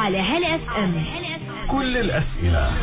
على هلا اف ام. كل الأسئلة.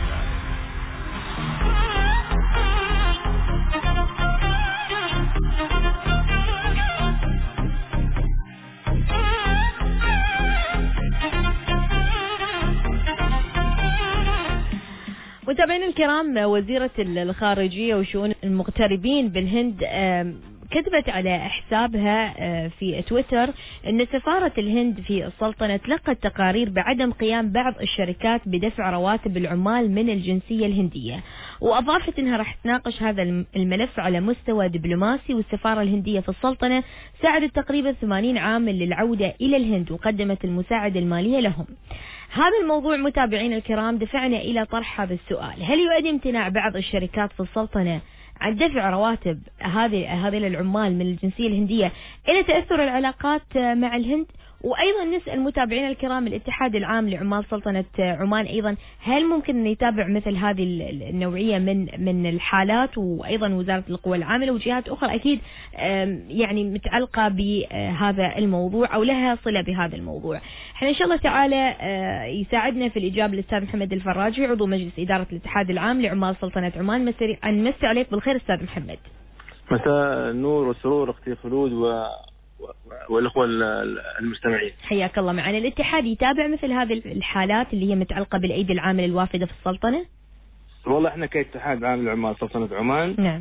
متابعينا الكرام، وزيرة الخارجية وشؤون المغتربين بالهند كتبت على حسابها في تويتر أن سفارة الهند في السلطنة تلقت تقارير بعدم قيام بعض الشركات بدفع رواتب العمال من الجنسية الهندية، وأضافت أنها راح تناقش هذا الملف على مستوى دبلوماسي. والسفارة الهندية في السلطنة ساعدت تقريبا 80 عامل للعودة إلى الهند وقدمت المساعدة المالية لهم. هذا الموضوع متابعين الكرام دفعنا إلى طرح هذا السؤال: هل يؤدي امتناع بعض الشركات في السلطنة عن دفع رواتب هذه العمال من الجنسية الهندية إلى تأثر العلاقات مع الهند؟ وأيضا نسأل متابعين الكرام الاتحاد العام لعمال سلطنة عمان أيضا هل ممكن أن يتابع مثل هذه النوعية من الحالات، وأيضا وزارة القوى العاملة وجهات أخرى أكيد يعني متعلقة بهذا الموضوع أو لها صلة بهذا الموضوع. احنا إن شاء الله تعالى يساعدنا في الإجابة الأستاذ محمد الفراجي عضو مجلس إدارة الاتحاد العام لعمال سلطنة عمان. مسي عليك بالخير أستاذ محمد. مساء النور والسرور أختي خلود والأخوة المستمعين، حياك الله معنا. الاتحاد يتابع مثل هذه الحالات اللي هي متعلقة بالأيدي العاملة الوافدة في السلطنة؟ والله احنا كاتحاد عام لعمال سلطنة عمان نعم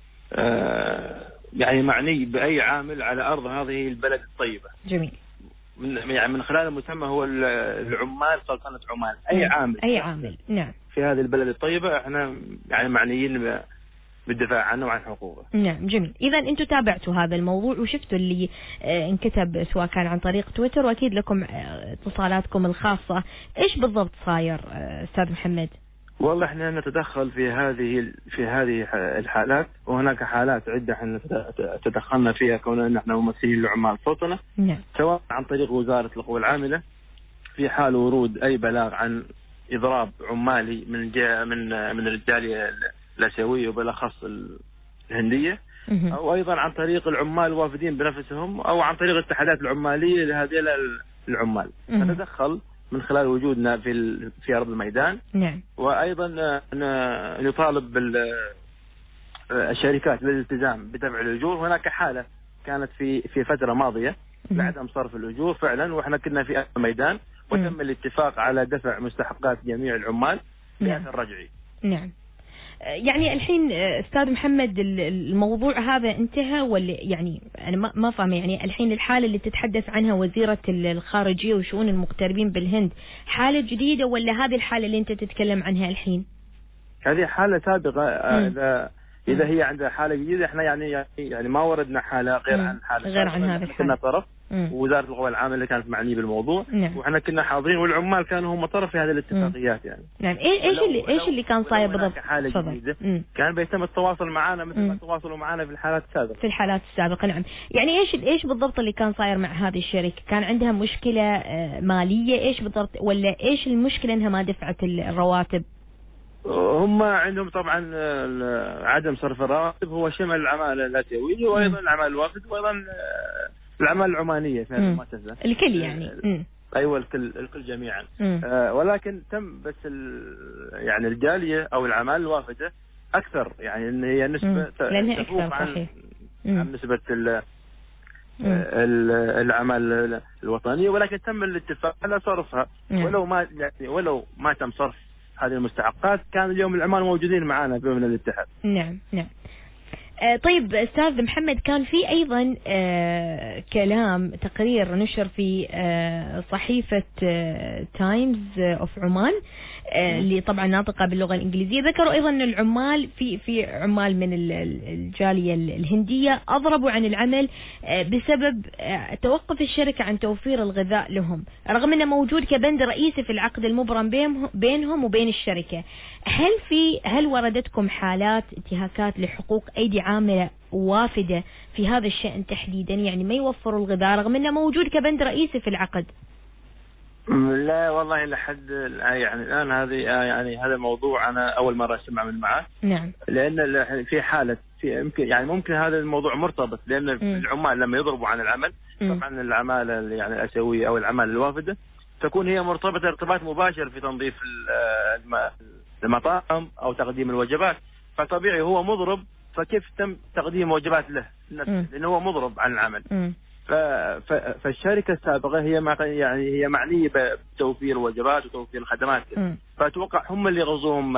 يعني معني بأي عامل على أرض هذه البلد الطيبة. جميل. من خلال المسمى هو العمال سلطنة عمان، أي عامل نعم في هذه البلد الطيبة احنا يعني معنيين بالدفاع عنه وعن حقوقه. نعم جميل. إذا أنتم تابعتوا هذا الموضوع وشفتوا اللي انكتب سواء كان عن طريق تويتر، وأكيد لكم اتصالاتكم الخاصة. إيش بالضبط صاير أستاذ محمد؟ والله احنا نتدخل في هذه الحالات، وهناك حالات عدة احنا تدخلنا فيها كوننا نحن ممثلين لعمال السلطنة. نعم. سواء عن طريق وزارة القوى العاملة في حال ورود أي بلاغ عن إضراب عمالي من الجالية الآسيوية وبالأخص الهندية، أو أيضا عن طريق العمال الوافدين بنفسهم، أو عن طريق الاتحادات العمالية لهذه العمال. نتدخل من خلال وجودنا في أرض الميدان. نعم. وأيضا نطالب الشركات بالالتزام بدفع الأجور. هناك حالة كانت في فترة ماضية بعدم صرف الأجور فعلا، وإحنا كنا في أرض الميدان وتم الاتفاق على دفع مستحقات جميع العمال بأثر رجعي. نعم. يعني الحين أستاذ محمد الموضوع هذا انتهى ولا يعني أنا ما فاهمة، يعني الحين الحالة اللي تتحدث عنها وزيرة الخارجية وشؤون المغتربين بالهند حالة جديدة ولا هذه الحالة اللي أنت تتكلم عنها الحين؟ هذه حالة سابقة. إذا هي عندها حالة جديدة احنا يعني ما وردنا حالة غير عن هذه الحالة. كنا طرف ووزارة القوى العاملة اللي كانت معنية بالموضوع. نعم. وإحنا كنا حاضرين والعمال كانوا هم طرف في هذه الاتفاقيات يعني. نعم. ايش اللي كان صاير بالضبط؟ حالة جديدة كان بيتم التواصل معنا مثل ما تواصلوا معنا في الحالات السابقة. نعم. يعني ايش بالضبط اللي كان صاير مع هذه الشركة؟ كان عندها مشكلة مالية ايش بالضبط، ولا ايش المشكلة انها ما دفعت الرواتب؟ هم عندهم طبعا عدم صرف الرواتب هو شمل العمالة الآسيوية وأيضا العمال الوافد وأيضا العمال العمانية في هذه المؤسسة الكل يعني. أيوة الكل جميعا. ولكن تم بس يعني الجالية أو العمال الوافدة أكثر، يعني إن هي نسبة تفوق عن نسبة العمال الوطنية، ولكن تم الاتفاق على صرفها. ولو ما تم صرف هذه المستحقات كان اليوم العمال موجودين معنا ضمن الاتحاد. نعم. طيب أستاذ محمد، كان في أيضا كلام تقرير نشر في صحيفة تايمز أوف عمان اللي طبعا ناطقة باللغة الإنجليزية، ذكروا أيضا أن العمال في عمال من الجالية الهندية أضربوا عن العمل بسبب توقف الشركة عن توفير الغذاء لهم، رغم أنه موجود كبند رئيسي في العقد المبرم بينهم وبين الشركة. هل وردتكم حالات انتهاكات لحقوق أيدي عاملة وافدة في هذا الشأن تحديدا، يعني ما يوفروا الغذاء رغم أنه موجود كبند رئيسي في العقد؟ لا والله لحد يعني الآن هذا الموضوع أنا أول مرة أسمع من معه. نعم. لأن في حالة ممكن هذا الموضوع مرتبط، لأن العمال لما يضربوا عن العمل طبعا العمالة يعني الآسيوية أو العمالة الوافدة تكون هي مرتبطة ارتباط مباشر في تنظيف المطاعم أو تقديم الوجبات، فطبيعي هو مضرب، فكيف تم تقديم وجبات له لأنه هو مضرب عن العمل. فالشركة السابقة هي معنية بتوفير وجبات وتوفير الخدمات، فأتوقع هم اللي غزوهم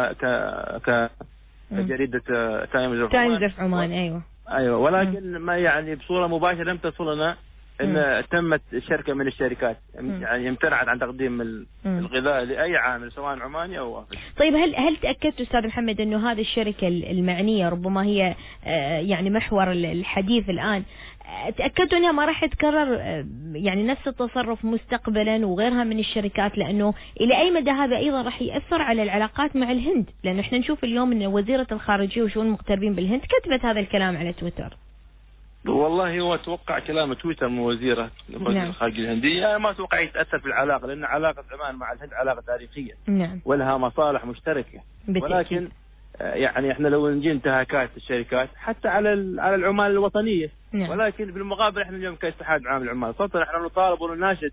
كجريدة تايمز اوف عمان. أيوة، ولكن ما يعني بصورة مباشرة لم تصلنا ان تمت شركة من الشركات يعني امتنعت عن تقديم الغذاء لاي عامل سواء عماني او وافد. طيب هل تاكدت استاذ محمد انه هذه الشركة المعنية ربما هي يعني محور الحديث الان، تاكدوا انها ما راح تكرر يعني نفس التصرف مستقبلا وغيرها من الشركات، لانه الى اي مدى هذا ايضا راح ياثر على العلاقات مع الهند؟ لانه احنا نشوف اليوم ان وزيرة الخارجية وشؤون المغتربين بالهند كتبت هذا الكلام على تويتر. والله هو اتوقع كلام تويتر من وزيرة الخارجية الهندية ما اتوقع يتاثر في العلاقة، لان علاقة عمان مع الهند علاقة تاريخية ولها مصالح مشتركة. ولكن يعني احنا لو نجي انتهاكات الشركات حتى على العمال الوطنية، ولكن بالمقابل احنا اليوم كاتحاد عام العمال السلطنة احنا نطالب ونناشد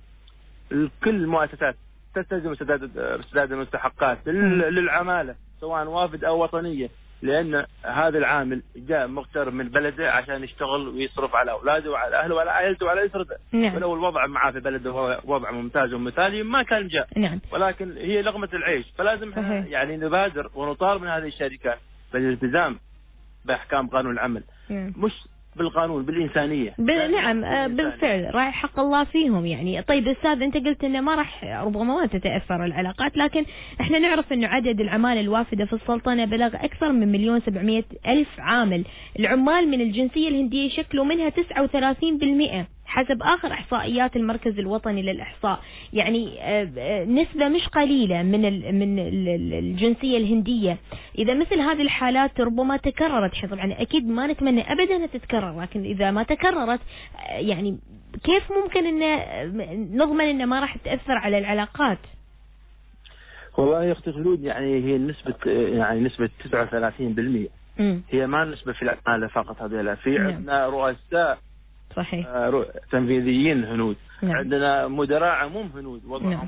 كل المؤسسات تلتزم بسداد المستحقات للعمالة سواء وافد او وطنية، لأن هذا العامل جاء مغترب من بلده عشان يشتغل ويصرف على أولاده وعلى أهله وعلى عائلته وعلى أسرته. ولو الوضع معاه في بلده هو وضع ممتاز ومثالي ما كان جاء. ولكن هي لقمة العيش، فلازم يعني نبادر ونطالب من هذه الشركات بالالتزام بأحكام قانون العمل، مش بالقانون، بالإنسانية. نعم بالفعل راعي حق الله فيهم يعني. طيب أستاذ أنت قلت إنه ما راح ربما ما تتأثر العلاقات، لكن إحنا نعرف إنه عدد العمال الوافدة في السلطنة بلغ أكثر من 1,700,000 عامل. العمال من الجنسية الهندية يشكلوا منها 39% حسب آخر إحصائيات المركز الوطني للإحصاء، يعني نسبة مش قليلة من الجنسية الهندية. إذا مثل هذه الحالات ربما تكررت، طبعا أكيد ما نتمنى أبدا أنها تتكرر، لكن إذا ما تكررت يعني كيف ممكن أن نضمن أن ما راح تأثر على العلاقات؟ والله يا أختي خلود يعني هي نسبة 39%. هي ما نسبة في العمالة فقط، هذه في عندنا رؤساء صحيح تنفيذيين هنود، عندنا مدراء عموم هنود وضعهم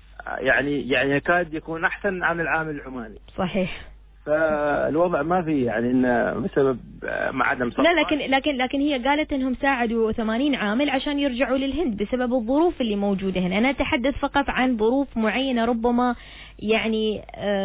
يعني يكاد يكون احسن عن العامل العماني. صحيح. فالوضع ما في يعني انه بسبب عدم صفقة. لا لكن هي قالت انهم ساعدوا 80 عامل عشان يرجعوا للهند بسبب الظروف اللي موجودة هنا. انا اتحدث فقط عن ظروف معينة ربما يعني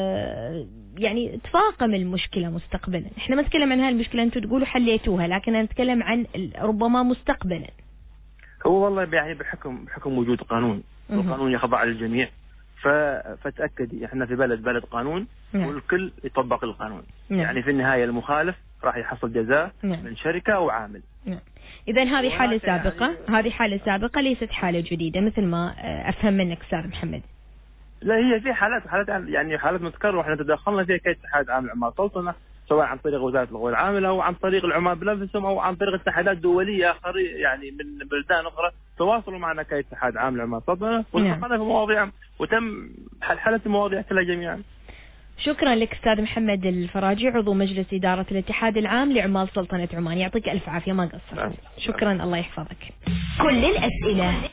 تفاقم المشكلة مستقبلا. احنا ما نتكلم عن هالمشكلة انتم تقولوا حليتوها، لكن انا نتكلم عن ربما مستقبلا. هو والله يعني بحكم وجود قانون، القانون يخضع للجميع، فتأكدي احنا في بلد قانون والكل يطبق القانون. يعني في النهاية المخالف راح يحصل جزاء من شركة أو عامل. إذا هذه حالة سابقة، هذه حالة سابقة ليست حالة جديدة مثل ما أفهم منك أستاذ محمد. لا هي في حالات يعني حالات متكررة واحنا تدخلنا فيها كاتحاد عام العمال السلطنة، سواء عن طريق وزارة القوى العاملة أو عن طريق العمال بنفسهم أو عن طريق اتحادات دولية آخر يعني من بلدان أخرى تواصلوا معنا كاتحاد عام العمال السلطنة ودخلنا في مواضيع وتم حل المواضيع كلها جميعا. شكرا لك أستاذ محمد الفراجي عضو مجلس إدارة الاتحاد العام لعمال سلطنة عمان، يعطيك ألف عافية ما قصرت. شكرا الله يحفظك. كل الأسئلة